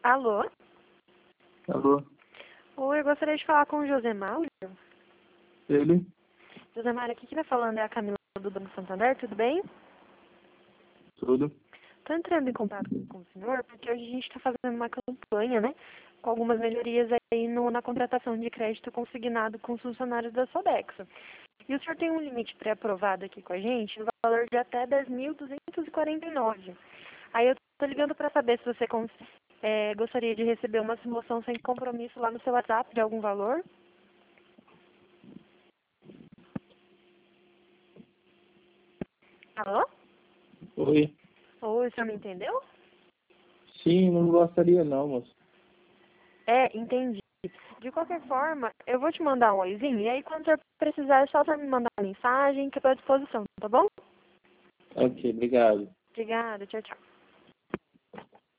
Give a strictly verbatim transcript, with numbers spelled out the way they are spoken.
Alô? Alô? Oi, eu gostaria de falar com o José Mauro. Ele? José Mauro, aqui que tá falando é a Camila do Banco Santander, tudo bem? Tudo? Estou entrando em contato com o senhor porque hoje a gente está fazendo uma campanha, né? Com algumas melhorias aí no, na contratação de crédito consignado com os funcionários da Sodexo. E o senhor tem um limite pré-aprovado aqui com a gente no valor de até dez mil duzentos e quarenta e nove. Aí eu estou ligando para saber se você cons- é, gostaria de receber uma simulação sem compromisso lá no seu WhatsApp de algum valor. Alô? Oi? Oi, o senhor me entendeu? Sim, não gostaria não, moço. É, entendi. De qualquer forma, eu vou te mandar um oizinho, e aí quando você precisar é só você me mandar uma mensagem que eu estou à disposição, tá bom? Ok, obrigado. Obrigada, tchau, tchau.